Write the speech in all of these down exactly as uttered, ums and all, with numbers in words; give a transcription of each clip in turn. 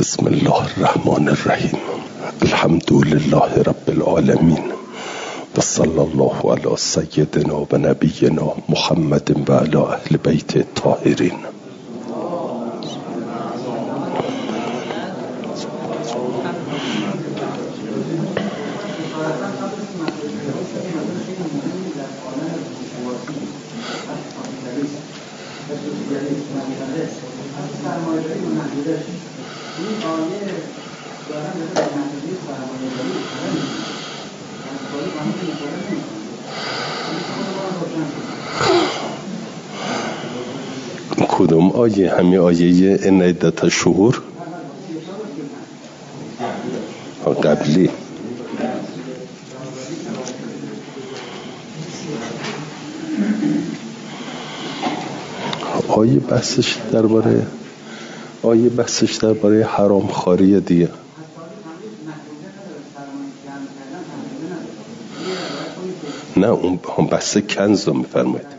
بسم الله الرحمن الرحیم. الحمد لله رب العالمین و صلی الله علی سیدنا و نبینا محمد و علی اهل بیت الطاهرین. کدوم آیه؟ همین آیه ان عدت الشهور قبلی. آیه بحثش درباره آیه بحثش درباره حرام خواری دیگه. نه اون بحث کنز رو میفرماید.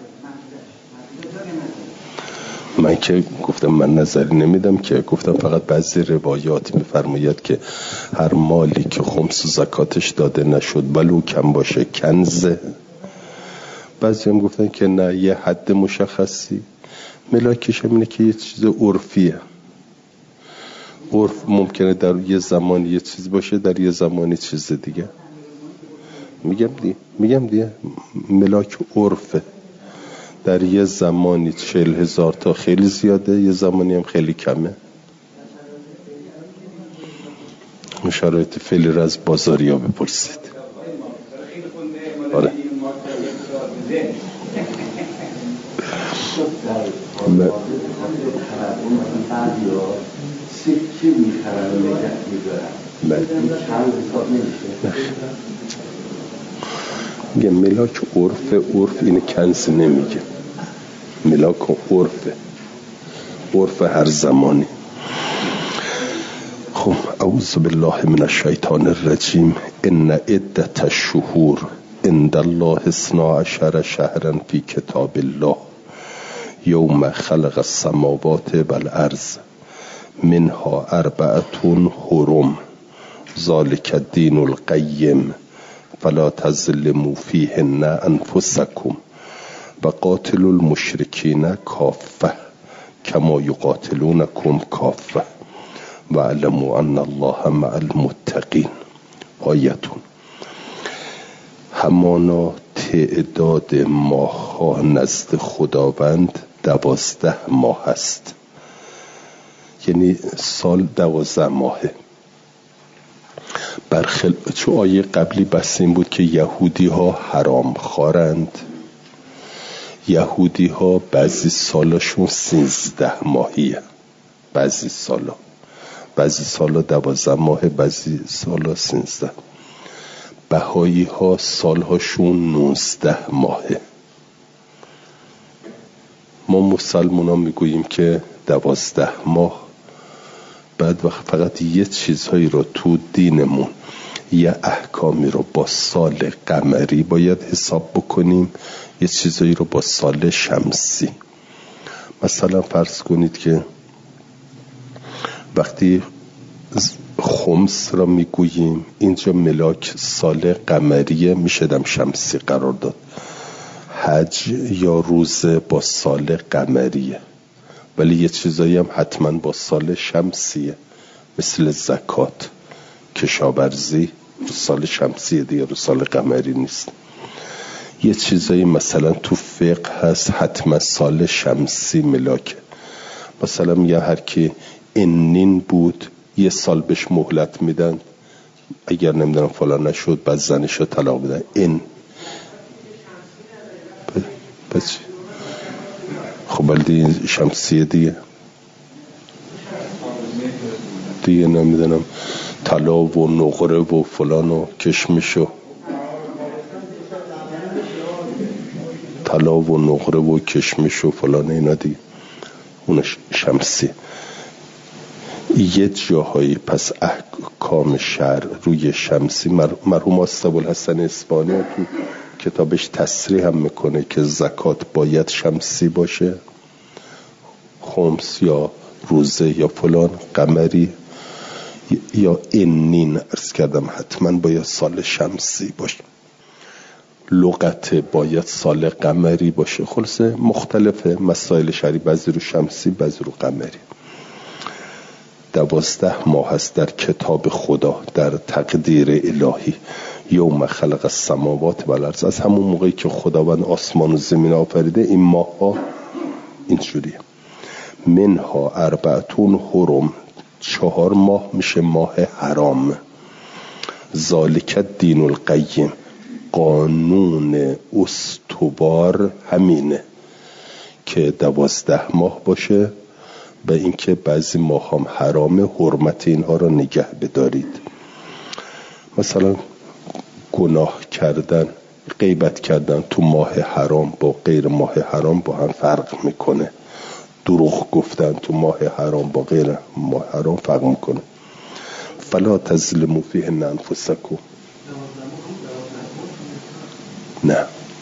من که گفتم من نظری نمیدم که، گفتم فقط بعضی روایات میفرماید که هر مالی که خمس و زکاتش داده نشد ولو کم باشه کنزه. بعضی هم گفتن که نه، یه حد مشخصی. ملاکش هم اینه که یه چیز عرفیه. عرف ممکنه در یه زمان یه چیز باشه، در یه زمانی چیز دیگه. میگم دیگه میگم دیگه ملاک عرفه. در یه زمانی چهل هزار تا خیلی زیاده، یه زمانی هم خیلی کمه. شرایط فعلی را از بازاری ها بپرسید. آره م... سکه میخرن و نگه میدارن. میگه ملاک عرف. عرف اینه کنز نمیگه. ملاک عرفه، عرف هر زمانی. خب اعوذ بالله من الشیطان الرجیم. ان عدت الشهور عند الله اثنا عشر شهرا فی کتاب الله یوم خلق السماوات والارض منها اربعة حرم ذلک الدین القیم فلا تظلموا فیهن انفسکم و قاتلوا المشرکین کافه کما یقاتلونکم کافه و اعلموا ان الله مع المتقین. آیتون همانا تعداد ماه ها نزد خداوند دوازده ماه است، یعنی سال دوازده ماهه. برخل چون آیه قبلی بس این بود که یهودی ها حرام خارند. یهودی ها بعضی سالشون سیزده ماهیه، بعضی سالا بعضی سالا دوازده ماه، بعضی سالا سیزده. بهایی ها سالهاشون نوزده ماهه. ما مسلمان ها میگوییم که دوازده ماه. بعد وقت فقط یه چیزهایی رو تو دینمون، یه احکامی رو با سال قمری باید حساب بکنیم، یه چیزهایی رو با سال شمسی. مثلا فرض کنید که وقتی خمس را میگوییم اینجا ملاک سال قمریه، میشدم شمسی قرار داد. حج یا روزه با سال قمریه، ولی یه چیزایی هم حتما با سال شمسیه، مثل زکات، کشاورزی رو سال شمسیه دیگه، رو سال قمری نیست. یه چیزایی مثلا تو فقه هست حتما سال شمسی ملاکه. مثلا میگه هر کی اینین بود یه سال بهش مهلت میدن، اگر نمیدونم فلان نشد بعد زنشو طلاق بدن. این پس خب ولی شمسیه دیگه دیگه نمیدونم طلا و نقره و فلان و کشمش و طلا و نقره و کشمش و فلان اینا دیگه اون شمسی. یه جاهایی پس احکام شرع روی شمسی. مرحوم ابوالحسن اصفهانی تو کتابش تصریح هم میکنه که زکات باید شمسی باشه، خمس یا روزه یا فلان قمری. یا انین عرض کردم حتما باید سال شمسی باشه، لغت باید سال قمری باشه. خلاصه مختلفه مسائل شرعی، بعضی رو شمسی بعضی رو قمری. دوازده ماه است در کتاب خدا، در تقدیر الهی. یوم خلق السماوات و الارض، از همون موقعی که خداوند آسمان و زمین آفریده این ماه ها اینجوریه. منها اربعتون حرم، چهار ماه میشه ماه حرام. ذالک الدین القیم، قانون استوار همینه که دوازده ماه باشه و اینکه بعضی ماه هم حرام، حرمت اینها را نگه بدارید. مثلا گناه کردن، غیبت کردن تو ماه حرام با غیر ماه حرام با هم فرق میکنه. دروغ گفتن تو ماه حرام با غیر ماه حرام فرق میکنه. فلا تظلموا فیهن انفسکم. نه،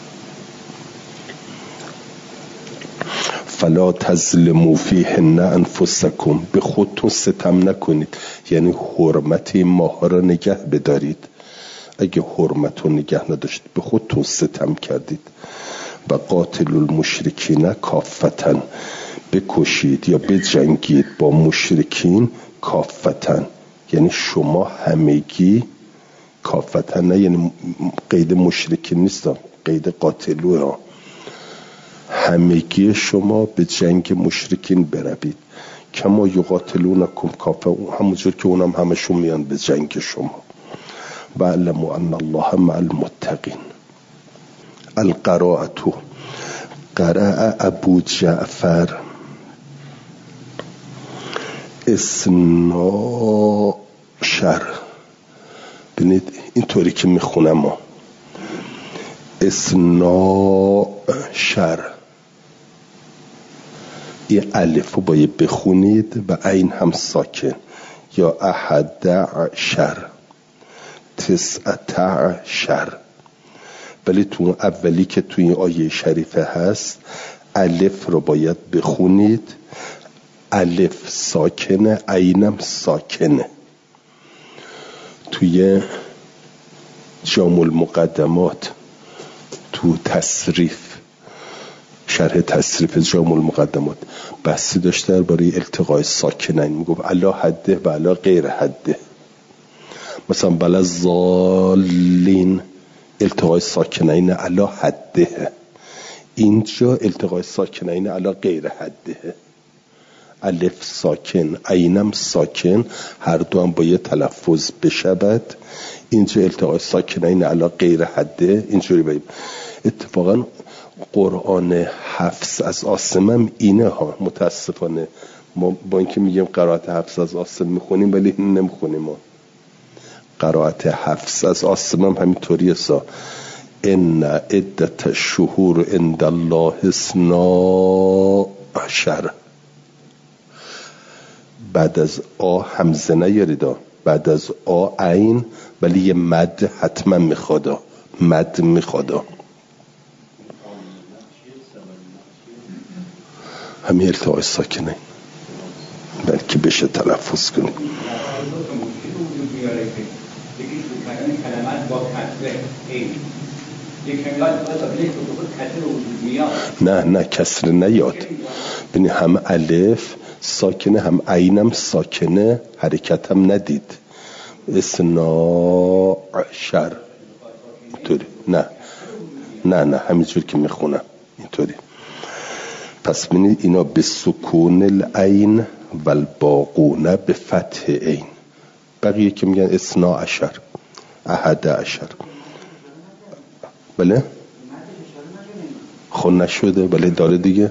فلا تظلموا فیهن انفسکم، به خودتون ستم نکنید، یعنی حرمت این ماه را نگه بدارید. اگه حرمت رو نگه نداشتید به خودتون ستم کردید. و قاتل المشرکین کافتن، بکشید یا بجنگید با مشرکین کافتن، یعنی شما همگی. کافتن نه یعنی قید مشرکین نیست، قید قاتلو ها. همگی شما به جنگ مشرکین بروید. کما یقاتلونکم کافه، همونجور که اونم همشون میان به جنگ شما. و علموا ان الله مع المتقین. القراءة، قرأ ابو جعفر اثنا شر. ببینید اینطوری که میخونم ما اثنا شر، یه الف رو باید بخونید و عین هم ساکن، یا احد عشر، تسعت عشر. ولی تو اولی که توی این آیه شریفه هست الف رو باید بخونید، الف ساکنه، عینم ساکنه. توی جامع المقدمات تو تصریف، شرح تصریف جامع المقدمات بحثی داشته درباره التقاء ساکنین. میگفت علا حده و علا غیر حده. مثلا بلا ضالین، التقاء ساکنین علا حده. اینجا التقاء ساکنین علا غیر حده، الف ساکن عینم ساکن، هر دو هم باید تلفظ بشود. اینجا التقاء ساکنین علا غیر حده، اینجوری باید. اتفاقا قرآن حفظ از عاصم هم اینه ها. متاسفانه ما با اینکه میگیم قرائت حفظ از عاصم میخونیم ولی نمیخونیم. ما قرائت حفظ از عاصم هم همینطوریه سا. ان عدت الشهور عند الله اثنا عشر. بعد از آ همزه نیارید، بعد از آ عین، ولی یه مد حتما میخواد، مد میخواد. همین التقاء ساکنه بلکه بشه تلفظ کنیم. نه نه کسر نیاد. ببین هم الف ساکنه هم عینم ساکنه، حرکت هم ندید. اثنا عشر اینطوری. نه نه نه همینجور که میخونم اینطوری. پس ببینید اینا به سکون العین و الباقون به فتح عین. بقیه که میگن اثنا عشر، احد عشر. بله خون نشده بله داره دیگه.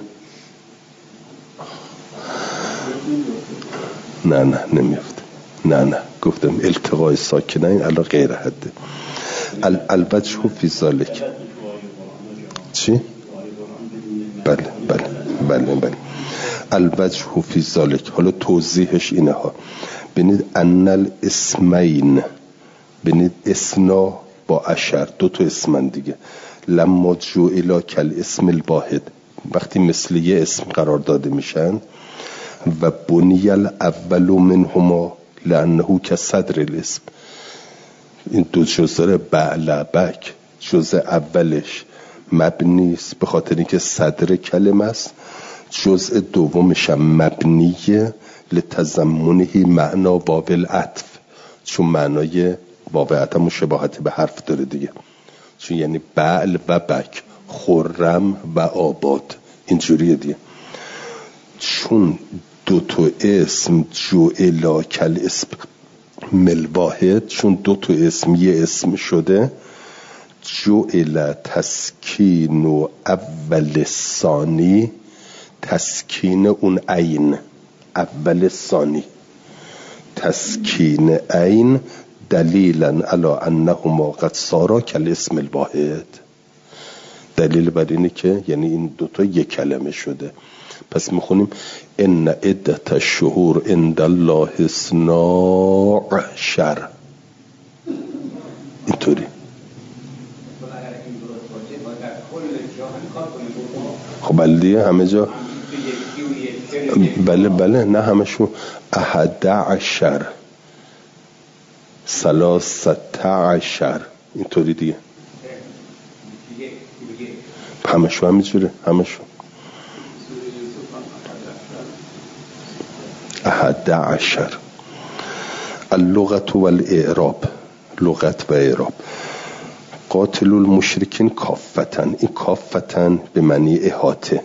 نه نه نمیفته. نه نه گفتم التقاء ساکنین علی غیر حده. الوجه فی ذلک. چی؟ بله بله بله بله الوجه فی ذلک. حالا توضیحش اینه ها. ببینید ان الاسمین، ببینید اسنا با عشر دو تا اسمن دیگه. لما جعل کل اسم الواحد، وقتی مثل یه اسم قرار داده میشن. و بنی الاول منهما لانه که صدر الاسم. این دو جزء داره، بعلبک جزء اولش مبنی است به خاطر اینکه صدر کلمه است، جزء دومش هم مبنیه لتضمنه معنا باب العطف، چون معنای باب عطف مشابهت به حرف داره دیگه، چون یعنی بعل و بک، خرم و آباد، اینجوریه دیگه. چون دو تا اسم جعلا کل اسم ملواحد، چون دو تا اسم یه اسم شده، جعل تسکین و اول ثانی، تسکین اون عین اول ثانی، تسکین عین دلیلا علی انهما قد صارا کل اسم الواحد. دلیل بر اینه که یعنی این دوتا یک کلمه شده. پس میخونیم ان عدت الشهور عند الله اثنا عشر، اینطوری. خب بله همه جا، بله بله نه همشون احد عشر سلاست عشر اینطوری دیگه، همشون همینجوره، همشون احد عشر. اللغت و الاعراب، لغت و اعراب. قاتل المشرکین کافتن، این کافتن به معنی احاطه،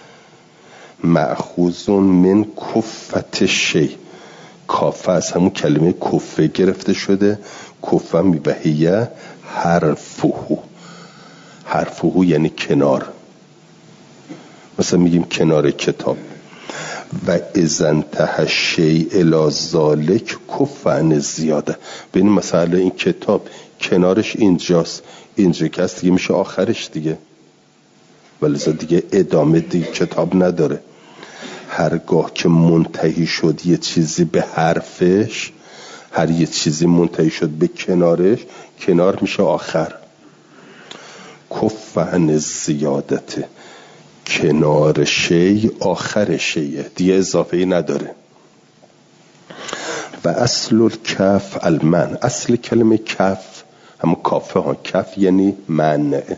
مأخوذ من کفت شی، کافه از همون کلمه کفه گرفته شده، کفه میبهیه حرفهو، حرفهو یعنی کنار، مثلا میگیم کنار کتاب. و اذن ته شیء الی ذالک کف عن زیاده، ببین مثلا این کتاب کنارش اینجاست، اینجا که هست دیگه میشه آخرش دیگه، ولی دیگه ادامه دیگه کتاب نداره. هرگاه که منتهی شد یه چیزی به حرفش، هر یه چیزی منتهی شد به کنارش، کنار میشه آخر. کف عن زیادته، کنار شی آخر شیه دیگه، اضافه ای نداره. و اصل الکف المن، اصل کلمه کف همون کافه ها، کف یعنی منع.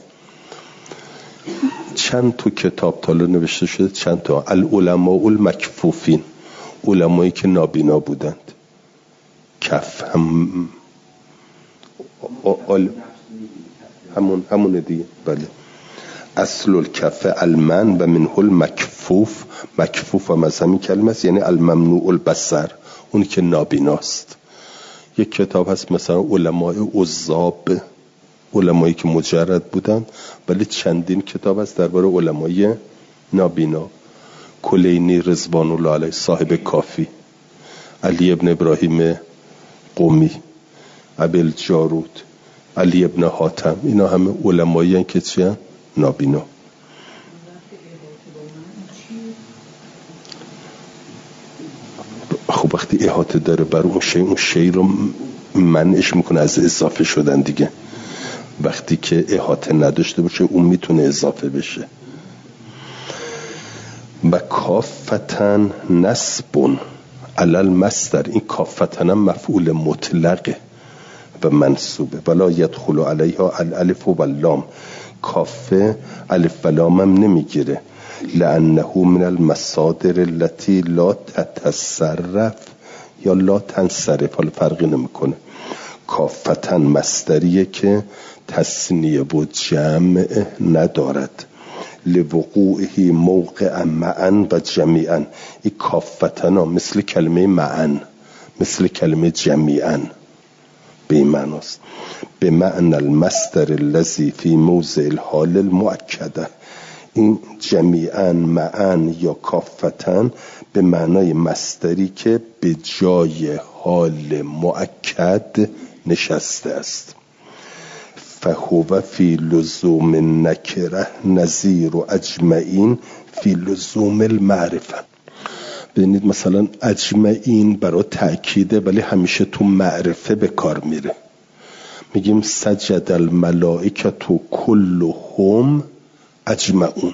چند تا کتاب تالا نوشته شده، چند تا، العلماء المکفوفین، علمایی که نابینا بودند. کف هم آل... همون همون دیگه، بله. اصل الکف المن و منه المکفوف، مکفوف هم از همین کلمه است، یعنی الممنوع البصر، اونی که نابیناست. یک کتاب هست مثلا علماء عزاب، علمایی که مجرد بودن، ولی چندین کتاب هست درباره علمای نابینا. کلینی رضوان الله علیه صاحب کافی، علی ابن ابراهیم قمی، ابل جارود، علی ابن حاتم، اینا همه علمایی هستند که چی نابینا. خب وقتی احاطه داره بر اون شی، اون شی رو منعش میکنه از اضافه شدن دیگه. وقتی که احاطه نداشته باشه اون میتونه اضافه بشه. و کافتن نسبون علل مصدر، این کافتن هم مفعول مطلقه و منصوبه. ولا یدخل علیها الالف و اللام، کافه الف و لام هم نمیگیره، لانه من المصادر التي لا تتصرف یا لا تنصرف، حالا فرقی نمیکنه. کافتن مصدریه که تثنیه و جمع ندارد، لوقوعه موقع معن و جمیعا. این کافتن ها مثل کلمه معن، مثل کلمه جمیعا به این معناست. به معنی المصدر الذی فی موضع الحال المؤکده، این جمیعا معن یا کافتن به معنای مصدری که به جای حال مؤکد نشسته است. فهو فی لزوم نکره نظیر و اجمعین فی لزوم المعرفه. ببینید مثلا اجمعین برای تأکیده ولی همیشه تو معرفه به کار میره. میگیم سجد الملائکه تو کلهم اجمعون.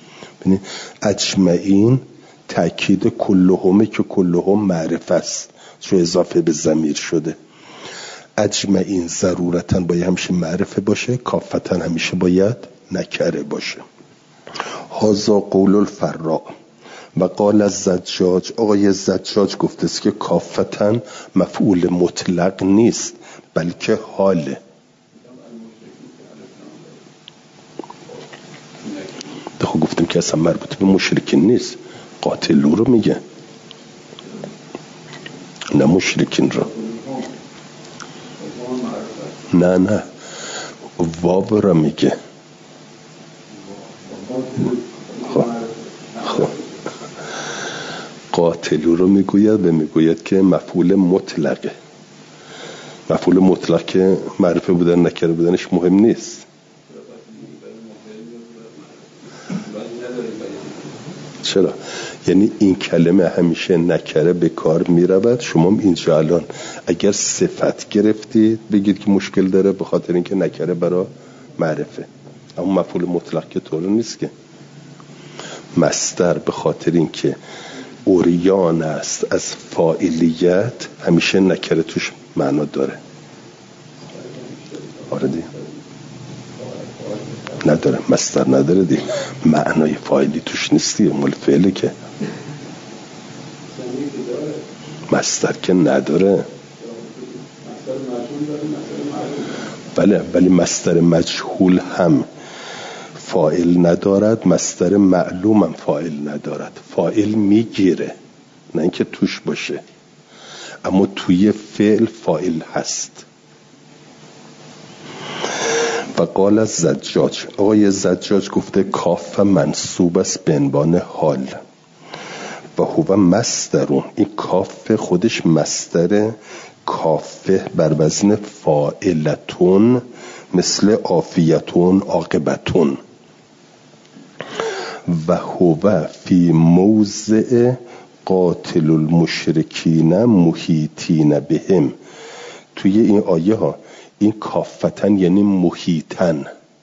ببینید اجمعین تأکید کلهمه که کلهم معرفه است، چون اضافه به ضمیر شده. اجمعین ضرورتاً باید همیشه معرفه باشه، کافتاً همیشه باید نکره باشه. هذا قول الفراء و قال الزجاج. آقای زجاج گفته است که کافتاً مفعول مطلق نیست بلکه حاله. خب گفتیم که اصلا مربوط به مشرکین نیست، قاتلو رو میگه نه مشرکین رو. نه نه واو رو میگه. خب خب قاتلو رو میگوید و میگوید که مفعول مطلقه. مفعول مطلق که معرفه بودن نکره بودنش مهم نیست. چرا؟ یعنی این کلمه همیشه نکره به کار می رود. شما اینجا الان اگر صفت گرفتید بگید که مشکل داره، به خاطر اینکه نکره برای معرفه. اما مفعول مطلق که طور نیست که. مصدر به خاطر اینکه اوریان است از فاعلیت همیشه نکره توش معنا داره. آره دی نداره، مصدر نداره دی، معنای فاعلی توش نیستی، مال فعله که. مصدر که نداره. بله ولی مصدر مجهول هم فاعل ندارد، مصدر معلوم هم فاعل ندارد. فاعل میگیره نه اینکه توش باشه، اما توی فعل فاعل هست. و قال از زجاج. آقای زجاج گفته کاف منصوب است به عنوان حال و هو مصدرون. این کاف خودش مصدر کافه بر وزن فاعلتون، مثل عافیتون، عاقبتون. و هو فی موضع قاتل المشرکین محیطین بهم. توی این آیه ها این کافتن یعنی محیطن.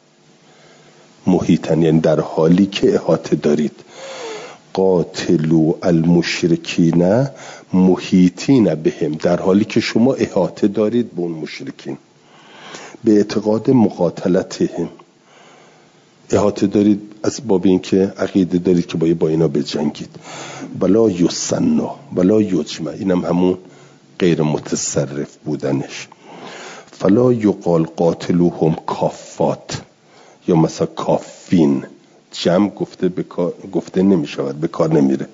محیطن یعنی در حالی که احاطه دارید. قاتلو المشرکین محیطین بهم، در حالی که شما احاطه دارید به اون مشرکین. به اعتقاد مقاتلتهم، احاطه دارید از باب این که عقیده دارید که باید با اینا بجنگید. ولا یسنا ولا یجمع، اینم همون غیر متصرف بودنش. فلا یقال قاتلوهم کافات، یا مثلا کافین، جمع گفته بکار گفته نمی شود، به کار نمیره.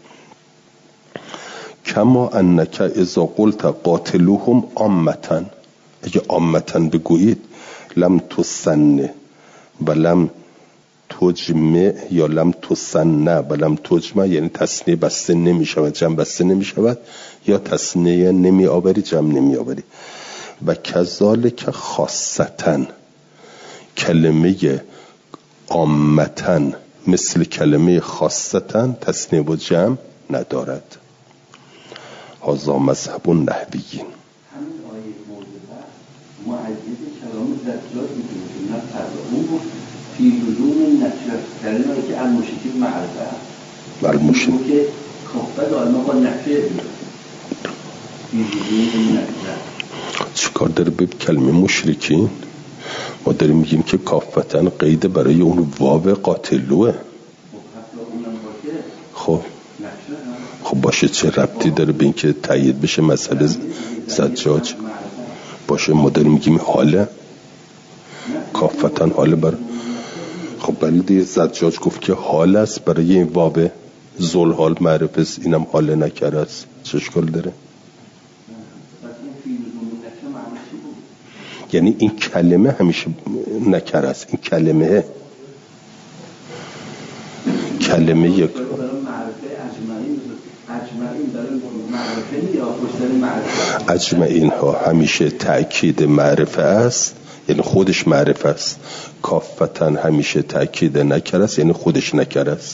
کما انک اذا قلت قاتلوهم عامتن، اگه عامتن بگویید لم تسن و لم تجمع یا لم تسن و لم تجمع، یعنی تثنیه بسته نمی شود، جمع بسته نمی شود، یا تثنیه نمی آوری جمع نمی آوری. و کذالک خاصتن، کلمه عامتن مثل کلمه خاصتن تثنیه و جمع ندارد. هذا مذهب النحویین. همین آیه موضوع معجزه کلام زجاج می‌کنه، نه فرض اون فی لزوم نکره، در این حالی که المشرکین معرفه است، المشرکین که کافه دائما با نکره فی لزوم نکره. چیکار داره به کلمه مشرکین؟ ما داریم میگیم که کافتن قید برای اون واو قاتلوه. خب خب باشه، چه ربطی داره به این که تایید بشه مسئله زجاج باشه؟ ما داریم میگیم حاله، کافتن حاله بر. خب بله دیگه، زجاج گفت که حال است برای این واو ذل حال معرفه است، اینم حاله نکره است، چه اشکال داره؟ یعنی این کلمه همیشه نکره است. این کلمه کلمه یک اجمعین ها همیشه تأکید معرفه است، یعنی خودش معرفه است. کافتن همیشه تأکید نکره است، یعنی خودش نکره است.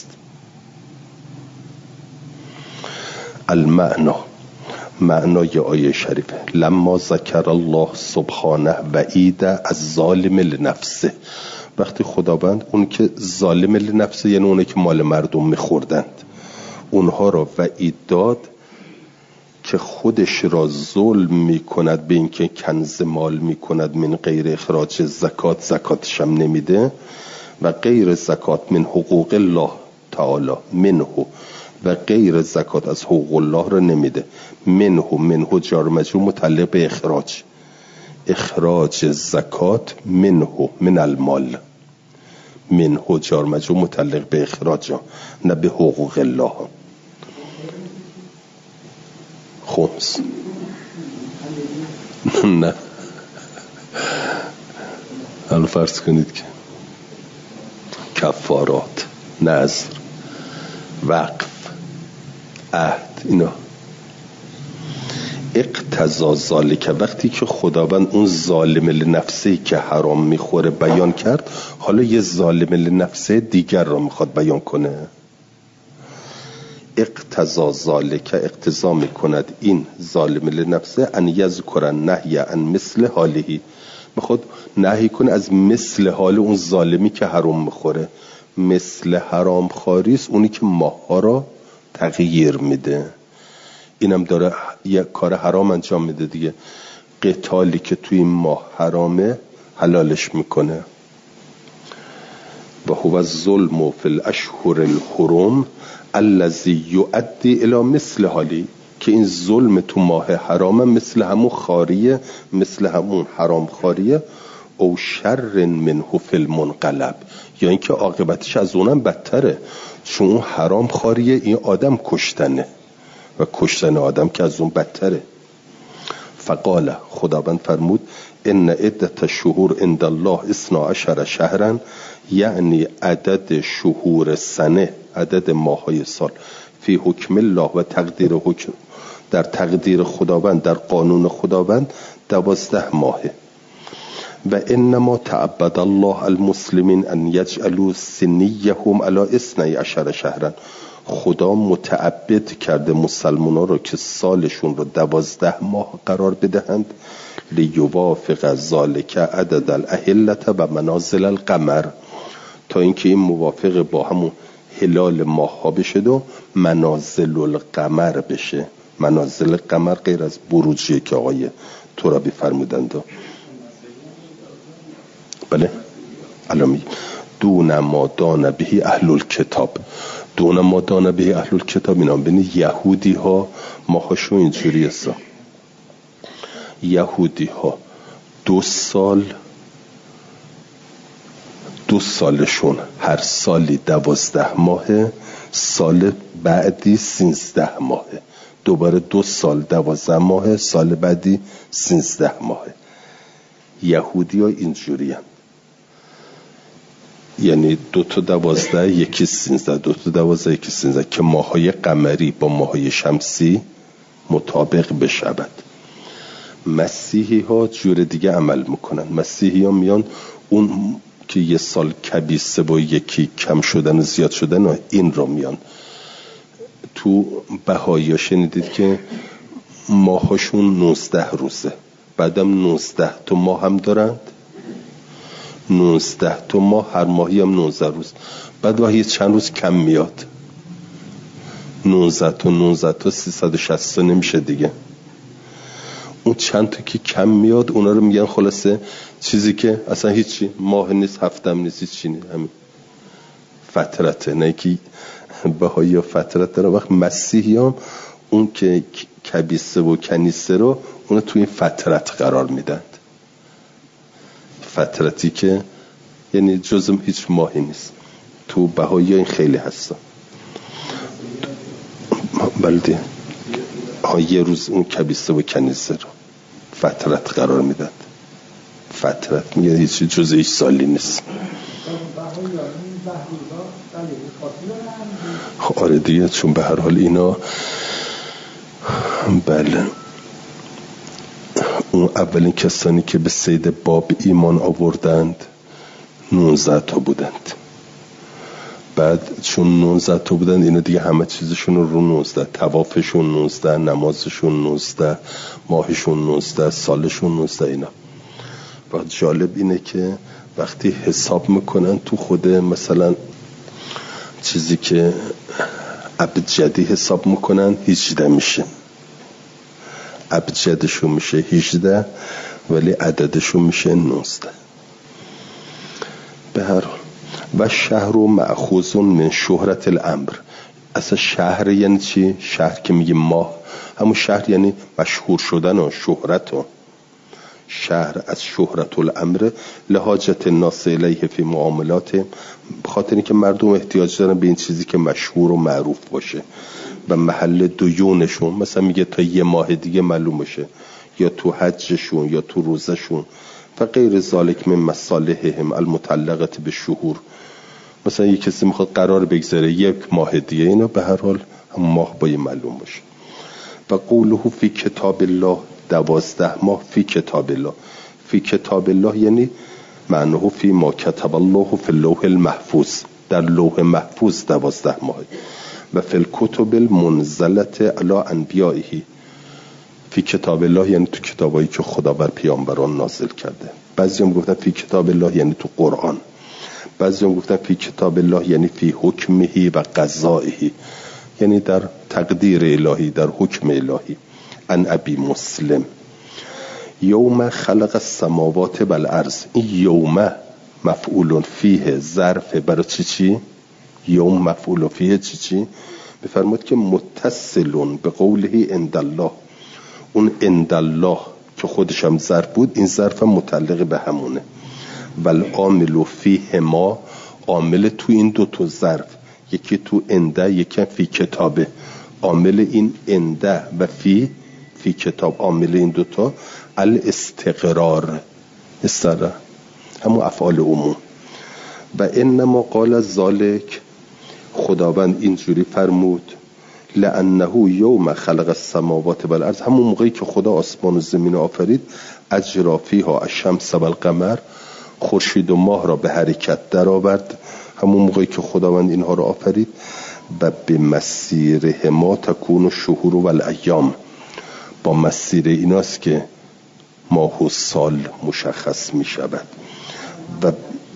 المعنا، معنای آیه شریفه، لما ذکر الله سبحانه وعید از ظالم لنفسه، وقتی خداوند اون که ظالم لنفسه یعنی اونه که مال مردم میخوردند، اونها را وعید داد که خودش را ظلم می کند به اینکه کنز مال می کند من غیر اخراج زکات، زکاتش هم نمیده، و غیر زکات من حقوق الله تعالی منه، و غیر زکات از حقوق الله را نمیده. منه منه جار مجرور متعلق به اخراج، اخراج زکات منه من المال، منه جار مجرور متعلق به اخراج نه به حقوق الله. خمس نه حالا فرض کنید که کفارات، نذر، وقف، عهد، اینا اقتضا ذالک، وقتی که خداوند اون ظالم لنفسه که حرام میخوره بیان کرد، حالا یه ظالم لنفسه دیگر را میخواد بیان کنه. اقتضا ذالک، اقتضا میکند این ظالم لنفسه ان یذکر نهی عن مثل حاله، میخواد نهی کنه از مثل حال اون ظالمی که حرام میخوره. مثل حرام خاریست اونی که ماها را تغییر میده، اینم داره یک کار حرام انجام میده دیگه. قتالی که توی ماه حرامه حلالش میکنه. و هو الظلم فی الاشهر الحرم الذی یؤدی الی مثل حالی، که این ظلم تو ماه حرامه مثل همون خاریه، مثل همون حرام خاریه. او شر منه فی المنقلب، یا اینکه عاقبتش از اونم بدتره، چون اون حرام خاریه، این آدم کشتنه و کشتن آدم که از اون بدتره. فقال، خداوند فرمود ان عدت شهور عند الله اثنا عشر شهرا، یعنی عدد شهور سنه، عدد ماهای سال، فی حکم الله و تقدیر حکم، در تقدیر خداوند، در قانون خداوند دوازده ماهه. و انما تعبد الله المسلمین ان یجعلوا سنیهم علی اثنی عشر شهرا، خدا متعبد کرده مسلمانان رو که سالشون رو دوازده ماه قرار بدهند. لیوافق ذالک عدد الاهلة و منازل القمر، تا اینکه این موافق با همون هلال ماه ها بشه و منازل القمر بشه. منازل قمر غیر از بروجیه که آقای ترابی فرمودند. بله علامی دون ما دان بهی اهل الکتاب، دون ما دان بهی اهل الکتاب، اینا بینی یهودی ها ماهاشو اینجوری هستن. یهودی ها دو سال دو سالشون هر سالی دوازده ماهه، سال بعدی سینزده ماهه، دوباره دو سال دوازده ماهه، سال بعدی سینزده ماهه. یهودی ها اینجوری هم، یعنی دو تا دوازده یکی سینزده، دو تا دوازده یکی سینزده، که ماهای قمری با ماهای شمسی مطابق بشود. مسیحی ها جور دیگه عمل میکنن. مسیحی ها میان اون که یه سال کبیسه با یکی کم شدن و زیاد شدن و این را میان. تو بهایی ها شنیدید که ماهاشون نوزده روزه، بعدم نوزده تا ماه هم دارند، نوزده تا ماه، هر ماهی هم نوزده روز، بعد وحی چند روز کم میاد، نوزده تا نوزده تا سیصد و شصت نمیشه دیگه. اون چند تا که کم میاد اونا رو میگن خلاصه چیزی که اصلا هیچی، ماه نیست، هفتم نیست، هیچی نیست، همین فترته. نه که بهایی ها فترت داره. وقت مسیحی هم اون که کبیسه و کنیسه رو اون توی این فترت قرار میدن، فترتی که یعنی جزم هیچ ماهی نیست. تو بهایی ها این خیلی هستا. بلده ها یه روز اون کبیسه و کنیسه رو فترت قرار میدن. فترت میگه هیچ جز هیچ سالی نیست. آره دیگه، چون به هر حال اینا بله اون اولین کسانی که به سید باب ایمان آوردند نوزده تا بودند. بعد چون نوزده تا بودند اینا دیگه همه چیزشون رو نوزده، طوافشون نوزده، نمازشون نوزده، ماهشون نوزده، سالشون نوزده اینا. و جالب اینه که وقتی حساب میکنن تو خود مثلا چیزی که ابجدی حساب میکنن هیچده میشه، ابجدشون میشه هجده ولی عددشون میشه نوزده. به هر حال و شهر و مأخوذ من شهرت الامر. اصلا شهر یعنی چی؟ شهر که میگه ماه، همون شهر یعنی مشهور شدن و شهرت و شهر از شهرت الامر لحاجت الناس الیه فی معاملات، بخاطر اینکه مردم احتیاج دارن به این چیزی که مشهور و معروف باشه و محل دیونشون، مثلا میگه تا یه ماه دیگه معلوم باشه، یا تو حجشون یا تو روزشون و غیر ذالک من مصالحهم المتعلقه به شهور. مثلا یک کسی میخواد قرار بگذاره یک ماه دیگه، اینا به هر حال هم ماه باید معلوم باشه. و قوله فی کتاب الله، دوازده ماه فی کتاب الله. فی کتاب الله یعنی معنی فی ما کتب الله فی اللوح المحفوظ، در لوح محفوظ دوازده ماه. و فی الکتب المنزلت علی انبیائه، فی کتاب الله یعنی تو کتابایی که خدا بر پیامبران نازل کرده. بعضی هم گفتن فی کتاب الله یعنی تو قرآن، بعضی هم گفتن فی کتاب الله یعنی فی حکمه و قضائه، یعنی در تقدیر الهی، در حکم الهی. ان ابی مسلم یوم خلق السماوات و الارض. این یوم مفعول فیه ظرف برای چی چی؟ یوم مفعول فیه چی چی؟ بفرمود که متصل به قوله عند الله. اون عند الله که خودش هم ظرف بود، این ظرف متعلق به همونه. والعامل فیه ما، عامل تو این دو تا ظرف، یکی تو انده یکی فی کتابه. عامل این انده و فی فی کتاب، عامل این دوتا الاستقرار، استقرار همون افعال عموم. و انما قال ذالک، خداوند اینجوری فرمود، لانه یوم خلق السماوات و الارض، همون موقعی که خدا آسمان و زمین آفرید، اجرا فیها الشمس و القمر، خورشید و ماه را به حرکت در آورد، همون موقعی که خداوند اینها را آفرید. و به مسیره ما تکون الشهور و الایام، با مسیر ایناست که ماه و سال مشخص می شود. و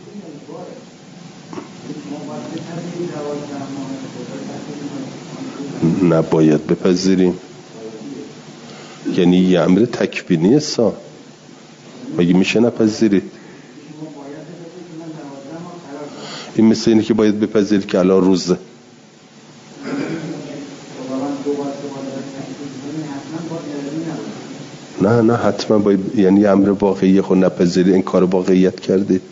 نباید بپذیریم، یعنی یه امر تکوینی سا، مگه میشه نپذیرید؟ این مثل اینه که باید بپذیرید که الان روزه. نه نه حتما باید، یعنی امر واقعی خود نپذیرید، این کار واقعیت کردید.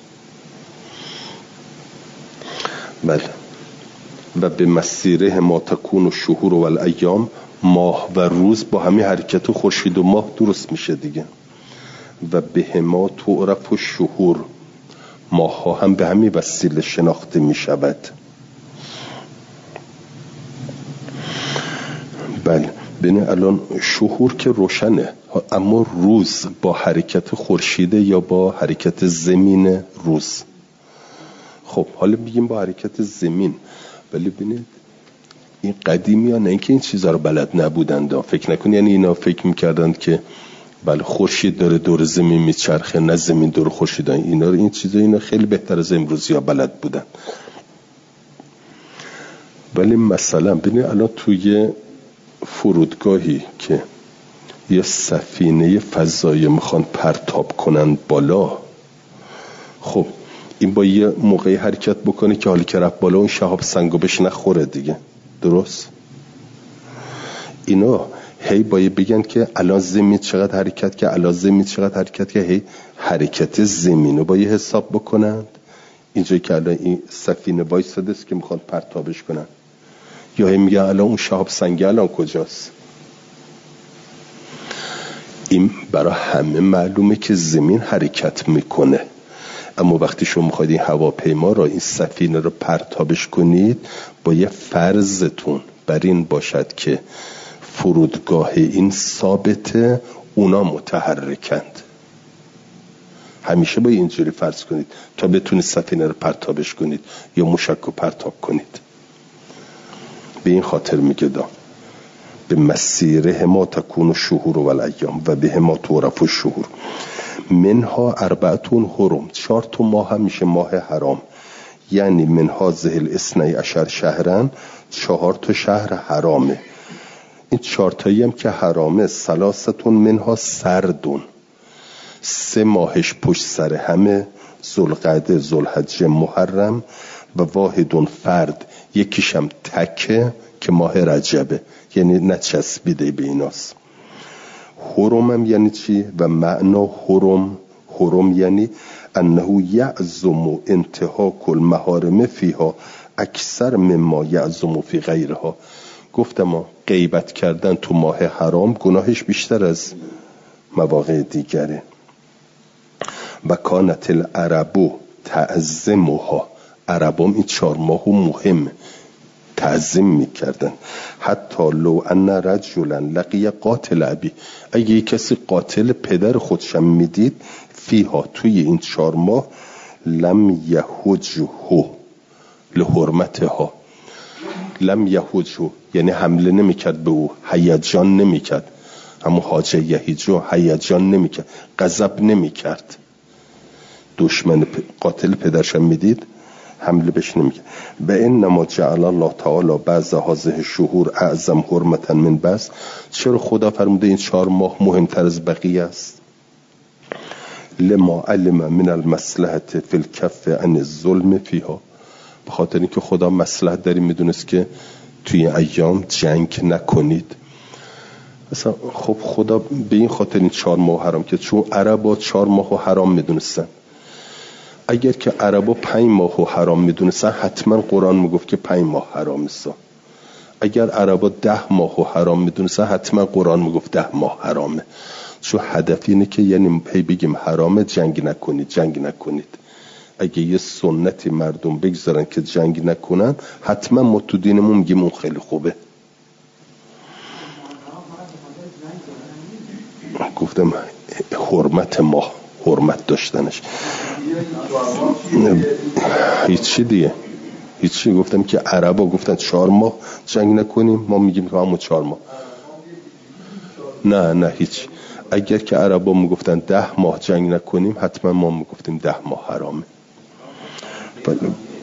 بله. و به مسیره ما تکون الشهور و الایام، ماه و روز با همین حرکت خورشید و ماه درست میشه دیگه. و به ما تعرف الشهور، ماه ها هم به همین وسیله شناخته میشود. بله. ببین الان شهور که روشنه، اما روز با حرکت خورشید یا با حرکت زمین روز؟ خب حالا بگیم با حرکت زمین، ولی ببینید این قدیمی ها نه اینکه این چیزها رو بلد نبودند، فکر نکن یعنی اینا فکر میکردند که بله خورشید داره دور زمین میچرخه، نه زمین دور خورشید. اینا این چیزا اینا خیلی بهتر از امروزی ها بلد بودن. ولی مثلا ببینید الان توی فرودگاهی که یه سفینه فضایی میخوان پرتاب کنن بالا، خب این با یه موقعی حرکت بکنه که حالی که رفت بالا اون شهاب سنگو بهش نخوره دیگه، درست؟ اینا هی باید بگن که الان زمین چقدر حرکت که الان زمین چقدر حرکت که هی حرکت زمین رو باید حساب بکنند. اینجایی که الان این سفینه وایساده است که میخوان پرتابش کنن، یا هی میگن الان اون شهاب سنگی الان کجاست. این برای همه معلومه که زمین حرکت میکنه، اما وقتی شما میخواید این هواپیما رو، این سفینه رو پرتابش کنید، با یه فرضتون بر این باشد که فرودگاه این ثابته، اونا متحرکند. همیشه با اینجوری فرض کنید تا بتونید سفینه رو پرتابش کنید یا موشک رو پرتاب کنید. به این خاطر میگه دا به مسیره ما تکون الشهور و الایام و به ما تعرف الشهور منها اربعتون حرم، چهار تا ماه هم میشه ماه حرام، یعنی من هذه الاثنی عشر شهرن، چهار تا شهر حرامه. این چارتایی هم که حرامه، سلاستون منها سردون، سه ماهش پشت سر همه، ذوالقعده، ذوالحجه، محرم و واحدون فرد، یکیشم تکه که ماه رجبه، یعنی نچسبیده به ایناست. حرم هم یعنی چی؟ و معنا حرم، حرم یعنی انه یعظم انتهاک المحارم فیها اکثر مما یعظم فی غیرها. گفتم غیبت کردن تو ماه حرام گناهش بیشتر از مواقع دیگره. و کانت العربو تعظمها، عربام این چهار ماهو مهم تعظیم میکردن. حتی لو ان رجلا لقی قاتل ابی، اگه کسی قاتل پدر خودشم میدید، فیها توی این چهار ماه، لم یحجه لحرمتها، لم یحجه یعنی حمله نمیکرد به او، هیجان نمیکرد، همون حاجه یحیجو، هیجان نمیکرد، غضب نمیکرد. دشمن قاتل پدرشم میدید حمله بهش نمیکرد. به انما جعل الله تعالی بعض هذه شهور اعظم حرمتا من بعض، چرا خدا فرموده این چهار ماه مهمتر از بقیه است؟ لما علم من المصلحت فی الکف عن الظلم فیها، به خاطر اینکه خدا مصلحت داری میدونست که توی ایام جنگ نکنید. مثلا خب خدا به این خاطر این چهار ماه حرام که چون عربا چهار ماهو حرام میدونستن. اگر که عربا پنج ماهو حرام میدونستن حتما قرآن میگفت که پنج ماه حرام است. اگر عربا ده ماهو حرام میدونستن حتما قرآن میگفت ده ماه حرامه. چون هدف اینه که یعنی هی بگیم حرامه، جنگ نکنید، جنگ نکنید. اگه یه سنتی مردم بگذارن که جنگ نکنن، حتما ما تو دینمون میگیم اون خیلی خوبه. گفتم حرمت ماه، حرمت داشتنش هیچی دیگه، هیچی. گفتم که عربا گفتن چهار ماه جنگ نکنیم، ما میگیم که همون چهار ماه. نه نه هیچ. اگر که عربا میگفتن ده ماه جنگ نکنیم، حتما ما میگفتیم ده ماه حرامه. بله.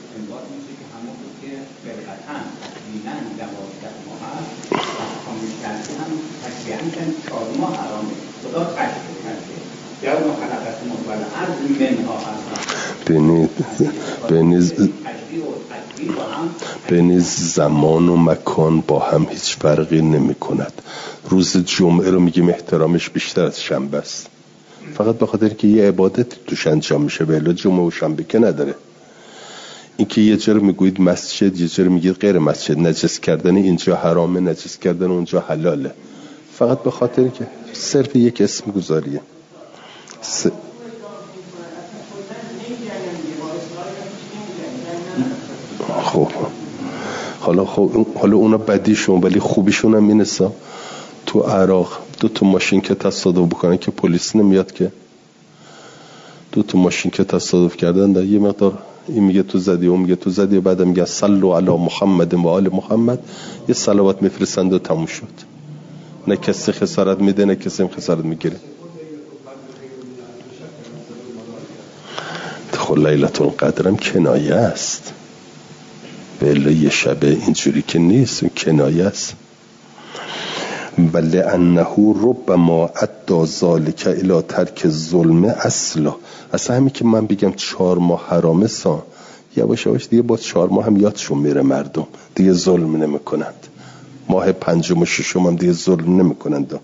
بین زمان و مکان با هم هیچ فرقی نمی کند. روز جمعه رو میگیم احترامش بیشتر از شنبه است، فقط به خاطر که یه عبادت توش انجام میشه، ولی جمعه و شنبه که نداره. این که یه جور میگوید مسجد، یه جور میگید غیر مسجد، نجس کردن اینجا حرامه، نجس کردن اونجا حلاله، فقط به خاطر که صرف یک اسم گذاریه. س... خب حالا خب حالا اونا بدیشون، ولی خوبیشون هم اینسا تو عراق دو تا ماشین که تصادف بکنن که پلیس نمیاد، که دو تا ماشین که تصادف کردن در یه مقدار این میگه تو زدی، اون میگه تو زدی، و بعد میگه صلوا علی محمد و آل محمد، یه صلوات میفرستند و تموم شد. نه کسی خسارت میده نه کسی هم خسارت میگیره. خب لیلة القدر هم کنایه است، بله یه شبه اینجوری که نیست، اون کنایه است. بله انه ربما ادى ذلك الى ترک الظلم اصلا. اصلا همین که من بگم چهار ماه حرامه سا، یواش یواش دیگه با چهار ماه هم یادشون میره، مردم دیگه ظلم نمی کنند. ماه پنجم و ششم هم دیگه ظلم نمی کنند.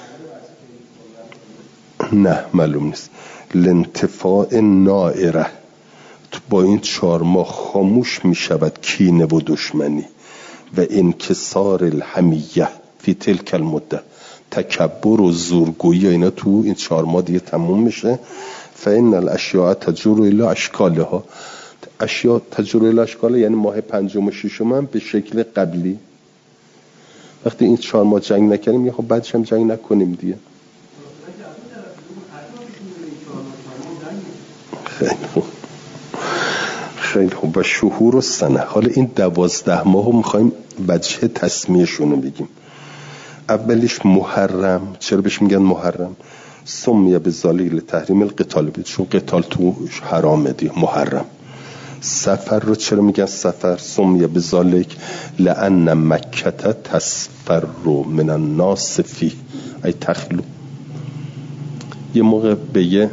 نه معلوم نیست. لانتفاع نائره، با این چهار ماه خاموش می شود کینه و دشمنی و انکسار الحمیه فی تلک المده، تکبر و زورگویی اینا تو این چهار ماه دیگه تموم میشه. فإن الاشیاء تجور الی اشکالها، اشیاء تجور الی اشکالها یعنی ماه پنجم و ششم هم به شکل قبلی. وقتی این چهار ماه جنگ نکردیم، خب بعدش هم جنگ نکنیم دیگه. خیلی خوب، خیلی خوب. و شهور و سنه، حالا این دوازده ماه رو میخوایم وجه تسمیه‌شون بگیم. اولیش محرم. چرا بهش میگن محرم؟ سمیه به ذالک لتحریم القتال، چون قتال تو حرامه دیگه، محرم. سفر رو چرا میگن سفر؟ سمیه بذالک لأن مکه تسفر من الناس فی ای تخلو. یه موقع به یه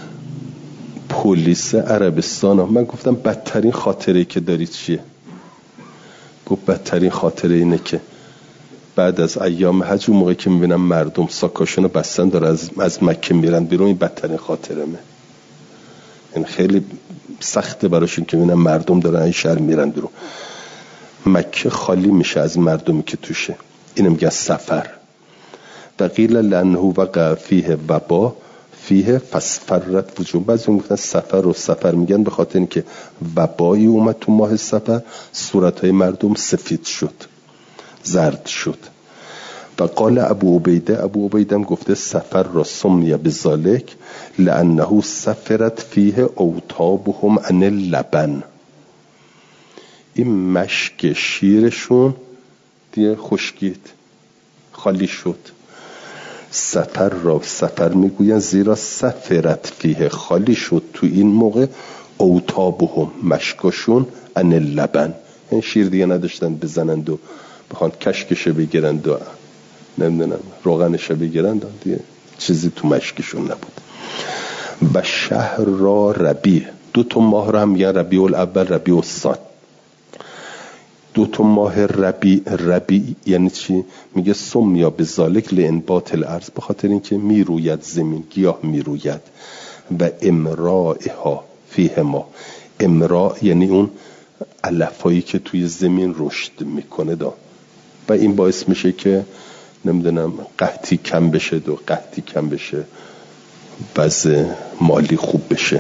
پلیس عربستان ها من گفتم بدترین خاطره که دارید چیه؟ گفت بدترین خاطره اینه که بعد از ایام حج اون موقع که میبینم مردم ساکاشونو بستن داره از, از مکه میرن بیرون، این بدترین خاطرمه. این خیلی سخته براشون که میبینم مردم دارن این شهر میرن بیرون، مکه خالی میشه از مردمی که توشه. اینو میگن سفر. و قیل لانه وقع فیه وبا فیه فسفرت وجود. بعضی میگفتن سفر رو سفر میگن به خاطر اینکه وبایی اومد تو ماه سفر، صورتهای مردم سفید شد، زرد شد. و قال ابو عبیده، ابو عبیده هم گفته سفر را سمیه بذالک لانه سفرت فیه اوتابهم عن اللبن. این مشک شیرشون دیگه خشکید، خالی شد. سفر را سفر میگوین زیرا سفرت فیه خالی شد تو این موقع اوتابهم مشکشون عن اللبن. این شیر دیگه نداشتن بزنند و بخوان کشکشه بگیرند و نمیدونم روغنشه بگیرند، دیگه چیزی تو مشکشون نبود. و شهر را ربیع، دو تا ماه را هم میگن ربیع الاول ربیع الثانی. دو تا ماه ربیع، ربیع یعنی چی؟ میگه سمیا بذالک لانبات الارض، به خاطر اینکه میروید زمین، گیاه میروید. و امرائها فیه ما، امراء یعنی اون علفایی که توی زمین رشد میکنه دا، و این باعث میشه که نمیدونم قحطی کم بشه، دو قحطی کم بشه، وضع مالی خوب بشه.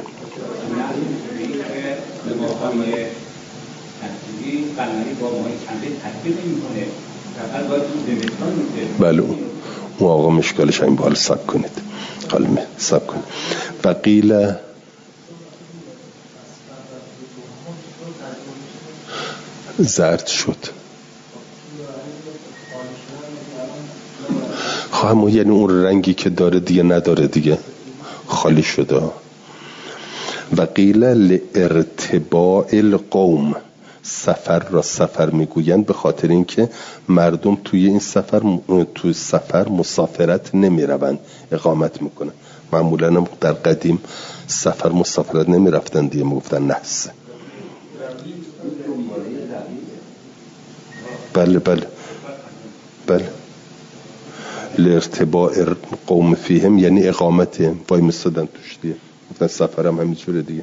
بله اون آقا مشکلش این بالا سب کنید، قلمه سب کنید. و قیل زرد شد. خواهم یعنی اون رنگی که داره دیگه نداره، دیگه خالی شده. و قیل لارتباع القوم، سفر را سفر میگویند به خاطر اینکه مردم توی این سفر توی سفر مسافرت نمیروند، اقامت میکنن. معمولا در قدیم سفر مسافرت نمیرفتن دیگه، میگفتن نحس. بله بله بله لارتباع قوم فیهم یعنی اقامتهم، وای مسادن توش دیگه، گفتن سفرم همینجوره دیگه.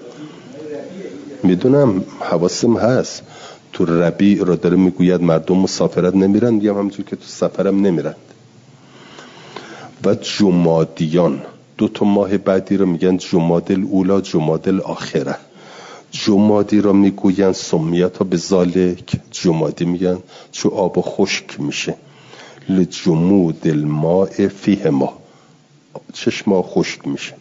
میدونم حواسم هست، تو ربیع را داره میگوید مردم مسافرت نمیرن، یا همینجور که تو سفرم نمیرن. و جمادیان، دو تا ماه بعدی رو میگن جماد الاولا جماد الاخره. جمادی را میگوین سمیتا بذالک، جمادی میگن چو آب خشک میشه، لجمود الماء فیه ما، چشما خشک میشه.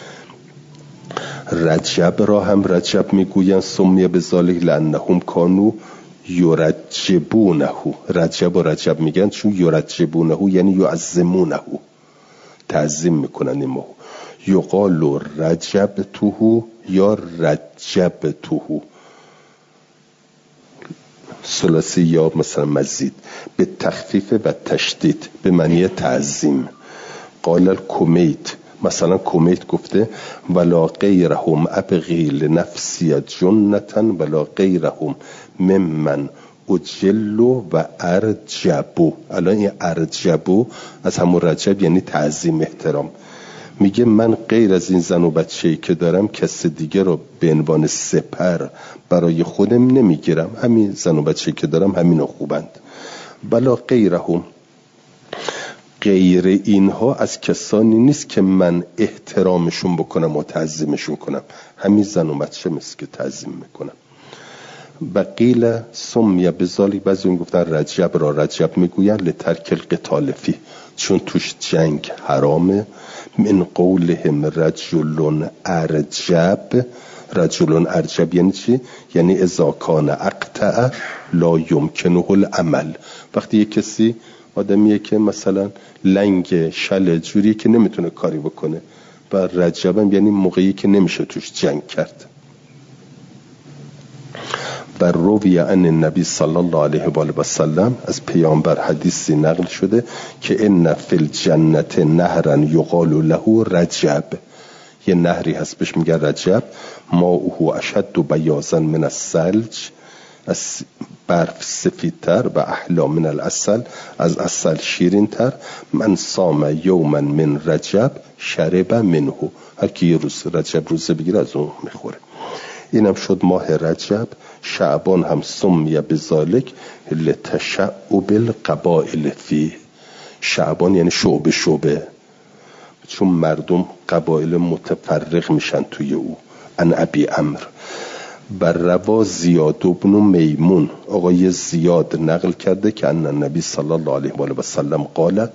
رجب را هم رجب میگوین سمیه بذالک لانهم کانوا یرجبونه. رجب و رجب میگن چون یرجبونه یعنی یعظمونه، تعظیم میکنن این ماه. یقال رجب توه یا رجب توه، ثلاثی یا مثلا مزید، به تخفیف و تشدید به معنی تعظیم. قال الکمیت، مثلا کمیت گفته ولا غیرهم ابغی لنفسی جنتا ولا غیرهم ممن اجلو و ارجبو. الان این ارجبو از همون رجب یعنی تعظیم، احترام. میگه من غیر از این زن و بچه‌ای که دارم کس دیگه رو به عنوان سپر برای خودم نمیگیرم، همین زن و بچه‌ای که دارم همینا خوبند. بلا غیرهم، غیر اینها از کسانی نیست که من احترامشون بکنم و تعظیمشون کنم، همین زن و بچه مثل که تعظیم میکنم. و قیل سمیه بذالک، بعضی اون گفتن رجب را رجب میگوین لترک القتال فی، چون توش جنگ حرامه. من قولهم رجل ارجب، رجل ارجب یعنی چی؟ یعنی اذا کان اقطع لا یمکنه العمل، وقتی یک کسی آدمیه که مثلا لنگ شل جوری که نمیتونه کاری بکنه. و رجبم یعنی موقعی که نمیشه توش جنگ کرد. و روی عن النبی صلی الله علیه و آله و سلم، از پیامبر حدیثی نقل شده که ان فی الجنة نهرا یقال له رجب، یه نهری هست بهش میگن رجب، ماؤه اشد بیاضا من الثلج، از برف سفیدتر، و احلا من العسل، از عسل شیرین تر، من صام یوما من رجب شرب منه، هر کی یه روز رجب روزه بگیره از اون میخوره. اینم شد ماه رجب. شعبان هم سمیه بذالک لتشعب القبائل فی، شعبان یعنی شعبه شعبه، چون مردم قبایل متفرق میشن توی او. ان ابی عمرو بر روا زیاد بن میمون، آقای زیاد نقل کرده که ان النبی صلی الله علیه و آله و سلم قال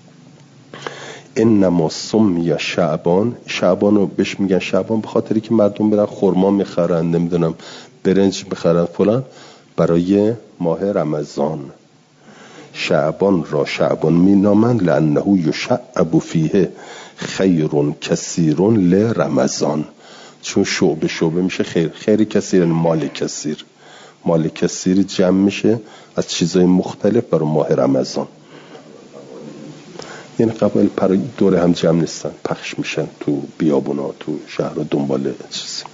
انما سمی شعبان، شعبان رو بهش میگن شعبان به خاطری که مردم برن خرما میخرن، نمیدونم برنج میخرن فلان، برای ماه رمضان شعبان را شعبان مینامند لانه یشعب فیه خیر کثیر لرمضان، چون شعبه شعبه میشه خیر، خیر کثیر مال کثیر، مال کثیر جمع میشه از چیزای مختلف برای ماه رمضان. یعنی قبل پر دور هم جمع نیستن، پخش میشن تو بیابونا تو شهر و دنبال چیزی.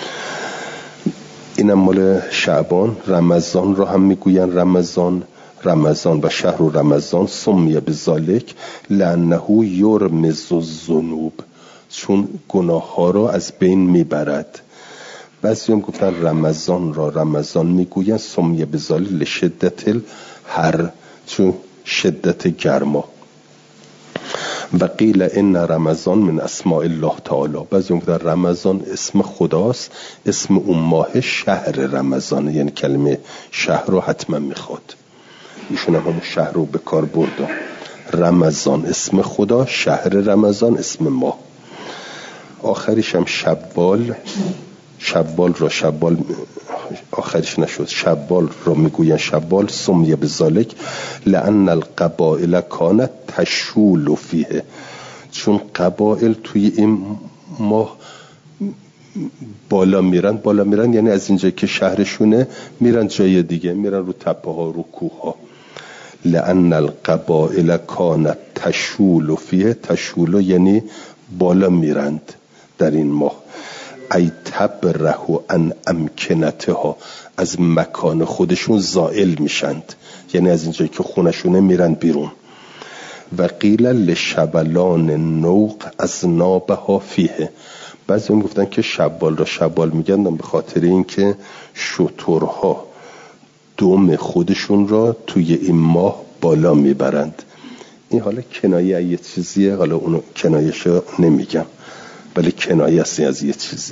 اینم مال شعبان. رمضان را هم میگوین رمضان، رمضان و شهر و رمضان سمیه بذالک لانه یرمز الذنوب، چون گناه ها را از بین میبرد. بعضی هم گفتن رمضان را رمضان میگوین سمیه بذالک لشدت الحر، چون شدت گرما. و قیل ان رمضان من اسماء الله تعالی، بعضی هم گفتن رمضان اسم خداست، اسم اون ماه شهر رمضان، یعنی کلمه شهر رو حتما میخواد، ایشون هم همون شهر رو به کار بردن. رمضان اسم خدا، شهر رمضان اسم ماه. آخریش هم شوال، شوال را شوال آخرش نشد، شوال را میگوین شوال سمیه بذالک لان القبائل کانت تشول فیه، چون قبائل توی این ماه بالا میرن، بالا میرن یعنی از اینجا که شهرشونه میرن جای دیگه، میرن رو تپه ها رو کوه ها. لان القبائل کانت تشول فیه، تشول یعنی بالا میرند در این ماه. ای تبره ان امکنتها، از مکان خودشون زائل میشند، یعنی از اینجایی که خونشونه میرن بیرون. و قیل لشبلان نوق از نابها فیه، بعضی هم گفتن که شبال را شبال میگن به خاطر اینکه شترها دم خودشون را توی این ماه بالا میبرند. این حالا کنایه یه چیزیه، حالا اونو کنایه‌شو نمیگم، ولی کنایه است از یه چیزی.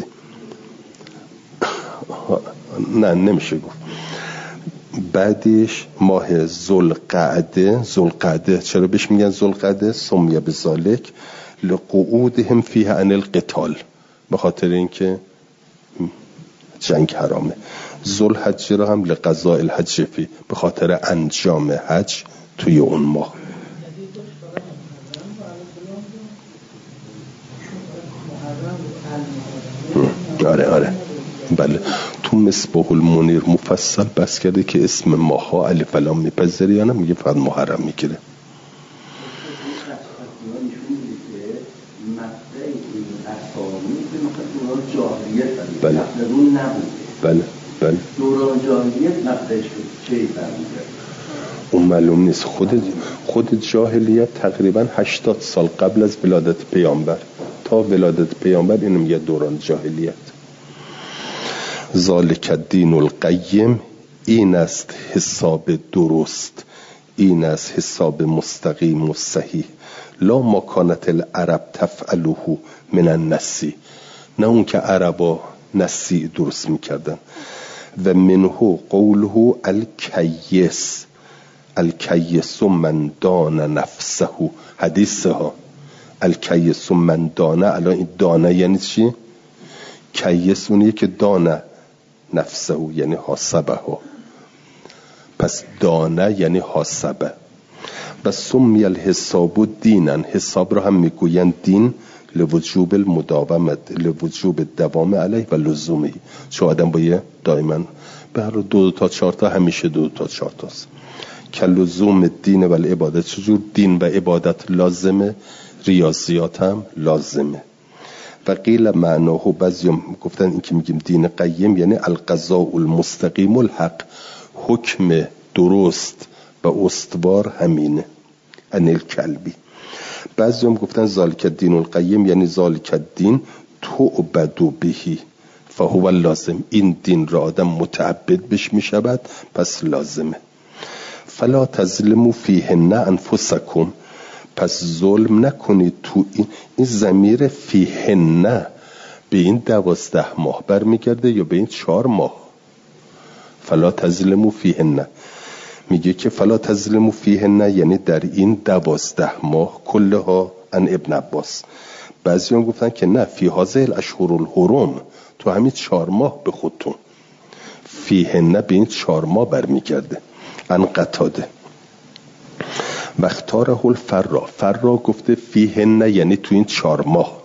نه نمیشه گفت. بعدش ماه ذوالقعده، ذوالقعده چرا بهش میگن ذوالقعده؟ سمیه بذالک لقعودهم فیه عن القتال، به خاطر اینکه جنگ حرامه. ذوالحج را هم لقضاء الحج فی، به خاطر انجام حج توی اون ماه. آره آره بله، تو مصباح المنیر مفصل بس کرده که اسم ماها الف لام میپذیره یا نه، میگه فقط محرم میگیره. بله بله بله دوران جاهلیت مقدش چه برمیگرده؟ اون معلوم نیست. خود خود جاهلیت تقریبا هشتاد سال قبل از ولادت پیامبر تا ولادت پیامبر اینو میگه دوران جاهلیت. ذالک الدین القیم، این است حساب درست، این است حساب مستقیم و صحیح. لا ما کانت العرب تفعله من النسی، نه اون که عربا نسی درست میکردن. و منه قوله الکیس، الکیس من دان نفسه، حدیثه ها الکیس من دانه. الان این دانه یعنی چی؟ کیس اونیه که دانه نفسه یعنی حاسبه ها، پس دانه یعنی حاسبه. و سمی الحساب دینن، حساب رو هم میگوین دین لوجوب المداومت، لوجوب دوام علیه و لزومه، چون آدم باید دائما برای دو تا چهار تا همیشه دو تا چهار تاست. کلزوم دین و عبادت، چجور دین و عبادت لازمه، ریاضیات هم لازمه. و قیل معناه، بعضی گفتن این که میگیم دین قیم یعنی القضاء المستقیم الحق، حکم درست و استوار همینه، انل کلبی. بعضی هم گفتن ذالک الدین القیم یعنی ذالک الدین تعبد بهی فهو لازم، این دین را آدم متعبد بش میشود پس لازمه. فلا تظلموا فیهن انفسکم، پس ظلم نکنید تو این. این ضمیر فیهن به این دوازده ماه برمیگرده یا به این چهار ماه؟ فلا تظلموا فیهن میگه که فلا تظلموا فیهن یعنی در این دوازده ماه کلها. ان ابن عباس. بعضی هم گفتن که نه، فی هذه الاشهر الحرم، تو همین چهار ماه به خودتون. فیهن به این چهار ماه برمیگرده. ان قتاده و اختاره الفرا، فرا گفته فیهن یعنی تو این چهار ماه.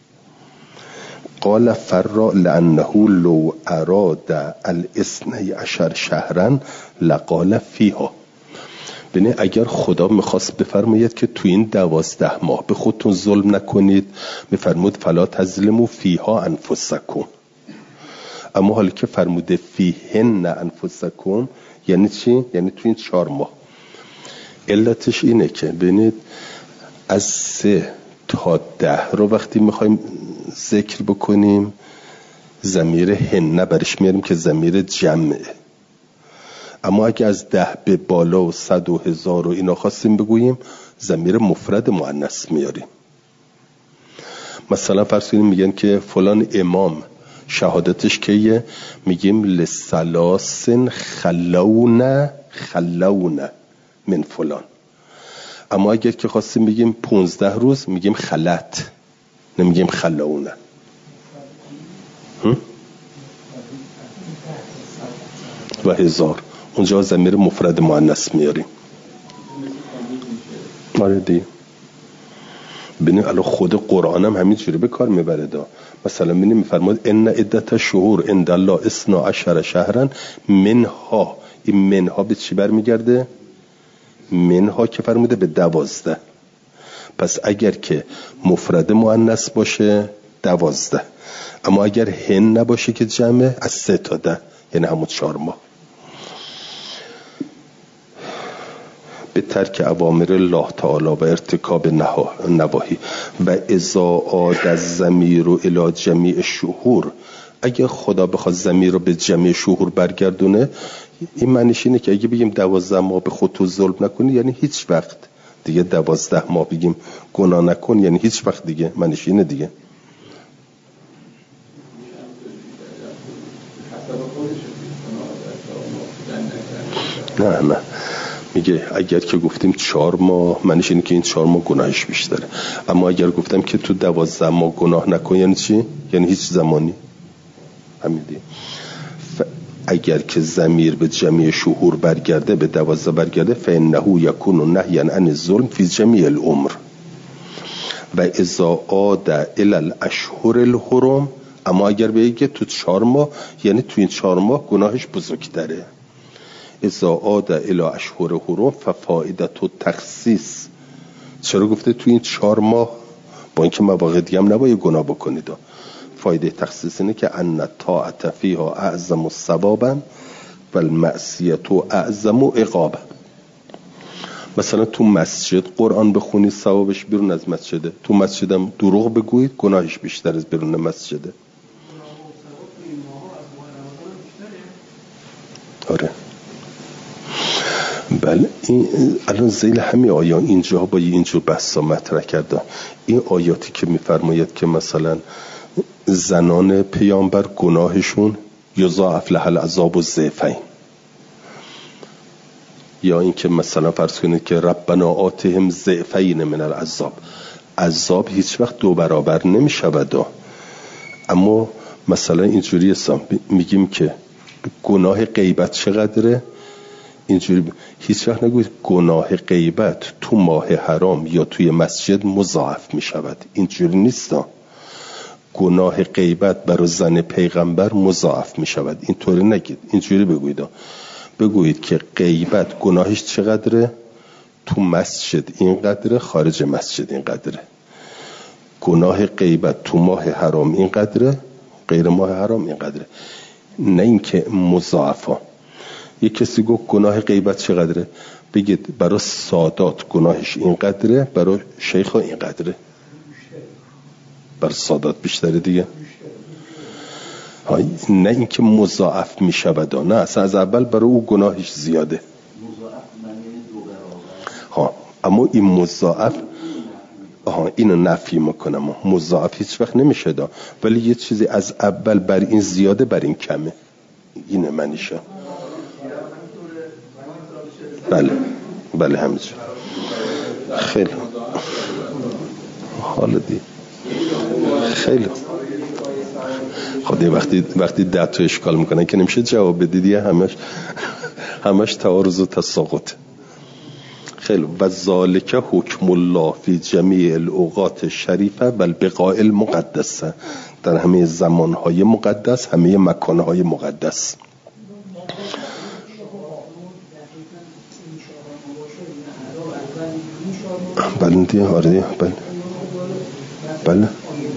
قال فرا لانه لو اراد الاثنی عشر شهرا لقال فیها، ببین اگر خدا میخواست بفرماید که تو این دوازده ماه به خودتون ظلم نکنید، میفرمود فلا تظلموا فیها انفسکم. اما حالا که فرموده فیهن انفسکم یعنی چی؟ یعنی تو این چهار ماه. علتش اینه که ببینید از سه تا ده رو وقتی میخوایم ذکر بکنیم ضمیر هن برش میاریم که ضمیر جمعه. اما اگه از ده به بالا و صد و هزار و اینا خواستیم بگوییم ضمیر مفرد مؤنث میاریم. مثلا فرض کنیم میگن که فلان امام شهادتش کیه، میگیم لسلاسن خلون خلون من فلان. اما اگر که خواستیم بگیم پونزده روز میگیم خلط، نمیگیم خلونه. و هزار اونجا ضمیر مفرد مؤنث میاریم. آره دی. ببینید الان خود قرآن هم همینجوری به کار میبره دا. مثلا ببینید میفرماد ان عدت شهور عند الله اثنا عشر شهرا منها، این منها به چی برمیگرده؟ منها که فرموده به دوازده. پس اگر که مفرد مؤنث باشه دوازده، اما اگر هن نباشه که جمعه از سه تا ده، یعنی همون چهار ماه. به ترک اوامر الله تعالی و ارتکاب نواهی. و اذا عاد الضمیر الی جمیع الشهور، اگه خدا بخواد ضمیر رو به جمعی شهور برگردونه، این معنیش اینه که اگه بگیم دوازده ماه به خود تو ظلم نکنی یعنی هیچ وقت دیگه دوازده ماه بگیم گناه نکن یعنی هیچ وقت دیگه، معنیش اینه دیگه. نه نه میگه اگر که گفتیم چهار ماه معنیش اینه که این چهار ماه گناهش بیشتره. اما اگر گفتم که تو دوازده ماه گناه نکن یعنی چی؟ یعنی هیچ زمانی. همین دیگه. اگر که ضمیر به جمعی شهور برگرده، به دوازده برگرده، فانه یکون نهیا عن الظلم فی جمیع الامر. و اذا عاد الی الاشهر الحرم، اما اگر بگه تو چهار ماه یعنی تو این چهار ماه گناهش بزرگتره. اذا عاد الی اشهر الحرم ففائدة التخصیص. چرا گفته تو این چهار ماه؟ با اینکه مواقع دیگه هم نباید گناه بکنید. فایده تخصیص اینه که ان الطاعة فیها اعظم ثوابا و المعصیة اعظم عقابا. مثلا تو مسجد قرآن بخونید ثوابش بیرون از مسجده، تو مسجدم دروغ بگویید گناهش بیشتر از بیرون مسجده. آره بله. این الان ذیل همین آیان اینجا با اینجور بحثا مطرح کرده. این آیاتی که میفرماید که مثلا زنان پیامبر گناهشون یضاعف لها العذاب الضعفین، یا این که مثلا فرض کنید که ربنا آتهم ضعفین من العذاب، عذاب هیچ وقت دو برابر نمی شود. اما مثلا اینجوری هستم میگیم که گناه غیبت چقدره، اینجوری هیچ وقت نگوید گناه غیبت تو ماه حرام یا توی مسجد مضاعف می شود. اینجوری نیست. گناه غیبت برای زن پیغمبر مضاعف می شود. اینطوری نگید، اینجوری بگویید بگویید که غیبت گناهش چقدره؟ تو مسجد اینقدره، خارج مسجد اینقدره. گناه غیبت تو ماه حرام اینقدره، غیر ماه حرام اینقدره. نه اینکه مضاعفا. یک کسی گفت گناه غیبت چقدره، بگید برای سادات گناهش اینقدره، برای شیخ ها اینقدره. برای سادات بیشتره دیگه. نه اینکه مضاعف می شود، نه اصلا از اول برای او گناهش زیاده. ها اما این مضاعف، آها اینو نفی میکنم، مضاعف هیچ وقت نمیشه دا، ولی یه چیزی از اول بر این زیاده بر این کمه، اینه منیشه. بله بله همینجور. خیلی حالا دی خیلی خب یه وقتی وقتی ده تا اشکال میکنن که نمیشه جواب بدید، همش همش تعارض و تساقط. خیلی و ذالک حکم الله فی جمیع الاوقات شریفه و البقاء المقدسه، در همه زمانهای مقدس، همه مکانهای مقدس. بله دیگه، آره دیگه، بله بله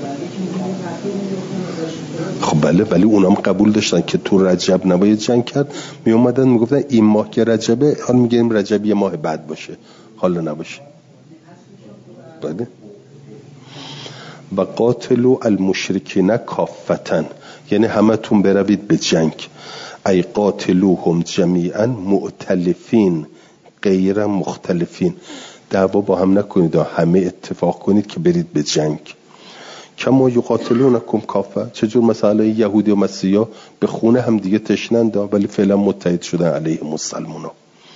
خب بله، ولی اونام قبول داشتن که تو رجب نباید جنگ کرد، می اومدن میگفتن این ماه که رجبه، حال میگیم رجب یه ماه بعد باشه، حالا نباشه. بله و قاتلوا المشرکین کافتن، یعنی همه تون بروید به جنگ. ای قاتلوهم جمیعا مؤتلفین غیر مختلفین، دعوا با هم نکنید، همه اتفاق کنید که برید به جنگ. کما یقاتلونکم کافه، چجور مثلا یهودی و مسیحا به خونه هم دیگه تشنند ولی فعلا متحد شدن علیه مسلمونا.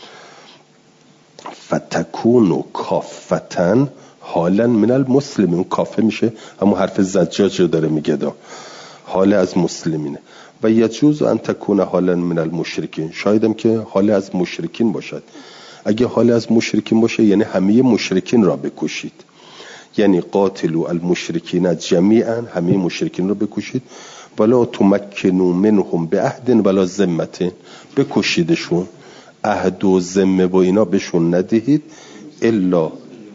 فتکونوا کافتن حالا من المسلمین، کافه میشه همون حرف زجاج رو داره میگه دا، حال از مسلمینه. و یجوز ان تکون حالا من المشرکین، شایدم که حال از مشرکین باشد. اگه حال از مشرکین باشه یعنی همه مشرکین را بکشید، یعنی قاتلوا المشرکین جمیعا، همه مشرکین را بکشید. ولا تمکنوا منهم بعهد ولا ذمه، بکشیدشون، عهد و ذمه و اینا بهشون ندهید. الا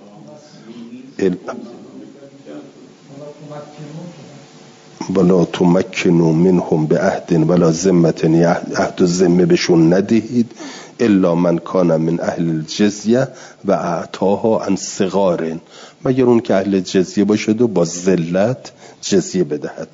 ولا تمکنوا منهم بعهد ولا ذمه، عهد و ذمه بهشون ندهید. الا من کان من اهل الجزیه و اعطاها عن صغار، مگر اون که اهل جزیه باشد و با ذلت جزیه بدهد.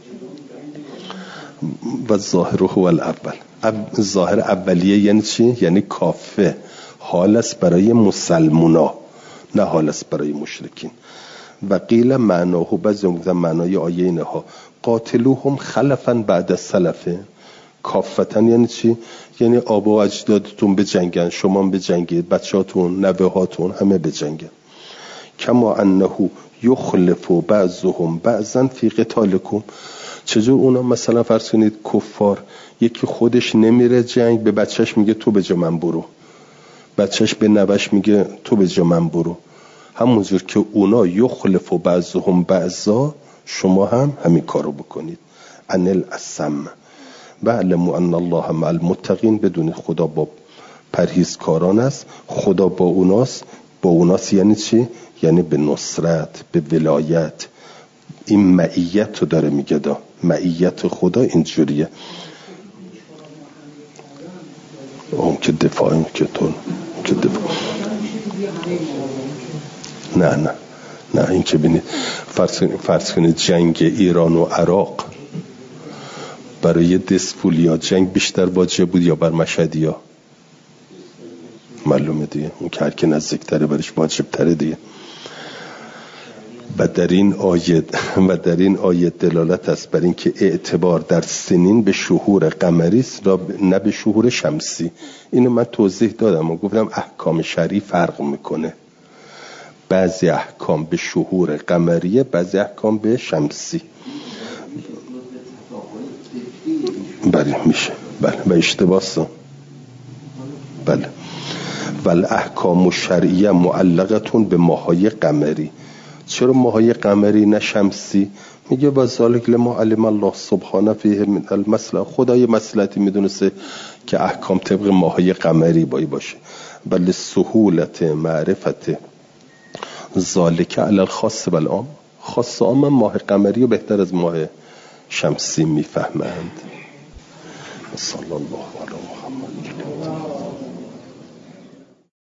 و ظاهر هو الاول، ظاهر اولیه یعنی چی؟ یعنی کافه، حال است برای مسلمونا، نه حال است برای مشرکین. و قیل معناه، بعضی میگن معنای آیه اینه ها، قاتلوهم خلفا بعد سلفه. کافتن یعنی چی؟ یعنی آبا و اجدادتون به جنگن، شما به جنگید، بچهاتون، نوه هاتون همه به جنگن. کما انه یخلف بعضهم بعضا فی قتالکم، چجور اونا مثلا فرض کنید کفار، یکی خودش نمیره جنگ، به بچهش میگه تو به جا من برو، بچهش به نوش میگه تو به جا من برو. همونجور که اونا یخلف بعضهم بعضا، شما هم همین کارو بکنید. انل اسم و علموا ان الله مع المتقین، بدون خدا با پرهیزکاران است، خدا با اوناست. با اوناست یعنی چی؟ یعنی به نصرت، به ولایت. این معیت رو داره میگه دا، معیت خدا اینجوریه. اون که دفاع، اون که تون که دفاع. نه نه نه این که بینید فرض کنید فرض کنید جنگ ایران و عراق برای دسپولیا جنگ بیشتر واجب بود یا بر مشهدیا؟ معلومه دیگه، اون که هر که نزدیکتره برش واجب تره دیگه. و در این آیه و در این آیه دلالت است بر این که اعتبار در سنین به شهور قمری است، نه به شهور شمسی. اینو من توضیح دادم و گفتم احکام شرعی فرق میکنه، بعضی احکام به شهور قمریه، بعضی احکام به شمسی. بله میشه، بله و اشتباهه. بله و الاحکام الشرعیه معلقتون به ماهای قمری، چرا ماهای قمری نه شمسی؟ میگه و ذالک لما علم الله سبحانه فیه من المصلحه، خدای مصلحتی میدونسته که احکام طبق ماهای قمری بایی باشه. بل سهولت معرفت ذالک علی الخاص والعام، خاص و عام ماه قمری رو بهتر از ماه شمسی میفهمند. صلی الله علی محمد.